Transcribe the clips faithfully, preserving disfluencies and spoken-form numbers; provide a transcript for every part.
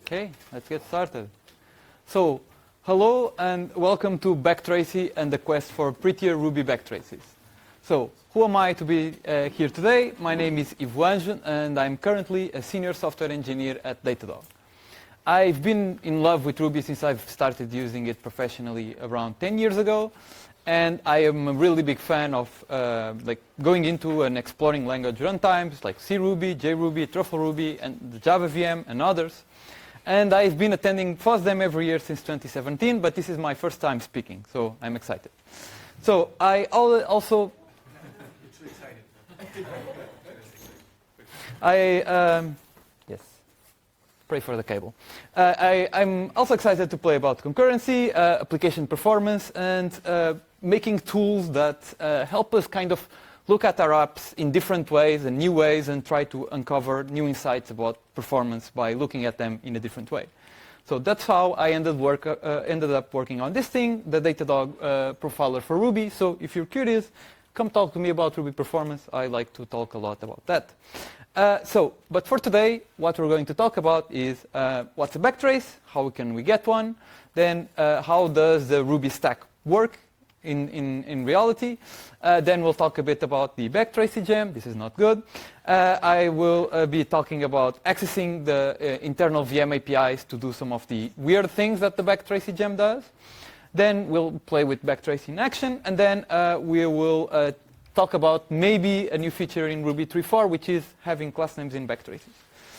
Okay, let's get started. So, hello and welcome to Backtracey and the quest for prettier Ruby backtraces. So, who am I to be uh, here today? My name is Ivo Anjo and I'm currently a senior software engineer at Datadog. I've been in love with Ruby since I've started using it professionally around ten years ago, and I am a really big fan of uh, like going into and exploring language runtimes like C Ruby, JRuby, TruffleRuby, and the Java V M and others. And I've been attending FOSDEM every year since twenty seventeen, but this is my first time speaking, so I'm excited. So I also... It's too exciting. I... Um, yes. Pray for the cable. Uh, I, I'm also excited to play about concurrency, uh, application performance, and uh, making tools that uh, help us kind of look at our apps in different ways and new ways and try to uncover new insights about performance by looking at them in a different way. So that's how I ended, work, uh, ended up working on this thing, the Datadog uh, profiler for Ruby. So if you're curious, come talk to me about Ruby performance. I like to talk a lot about that. Uh, so, but for today, what we're going to talk about is uh, what's a backtrace, how can we get one, then uh, how does the Ruby stack work in, in, in reality. Uh, then we'll talk a bit about the Backtracey gem. This is not good. Uh, I will uh, be talking about accessing the uh, internal V M A P Is to do some of the weird things that the Backtracey gem does. Then we'll play with Backtracey in action, and then uh, we will uh, talk about maybe a new feature in Ruby three point four, which is having class names in backtraces.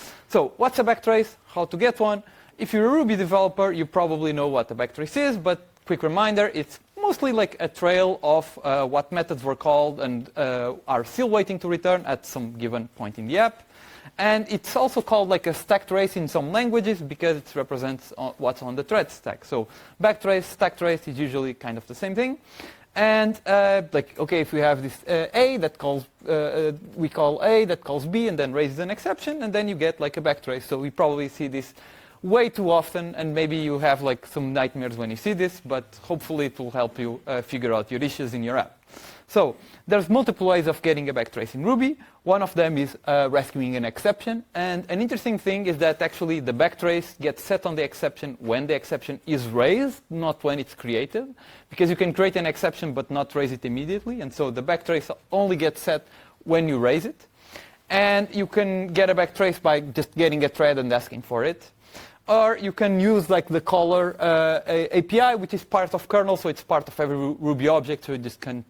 So what's a backtrace? How to get one? If you're a Ruby developer, you probably know what a backtrace is, but quick reminder, it's mostly like a trail of uh, what methods were called and uh, are still waiting to return at some given point in the app. And it's also called like a stack trace in some languages because it represents what's on the thread stack. So backtrace, stack trace is usually kind of the same thing. And uh, like, okay, if we have this uh, A that calls, uh, we call A that calls B and then raises an exception, and then you get like a backtrace. So we probably see this way too often, and maybe you have like some nightmares when you see this, but hopefully it will help you uh, figure out your issues in your app. So there's multiple ways of getting a backtrace in Ruby. One of them is uh, rescuing an exception, and an interesting thing is that actually the backtrace gets set on the exception when the exception is raised, not when it's created, because you can create an exception but not raise it immediately, and so the backtrace only gets set when you raise it. And you can get a backtrace by just getting a thread and asking for it. Or you can use like the caller uh, A P I, which is part of kernel, so it's part of every Ruby object, so you just can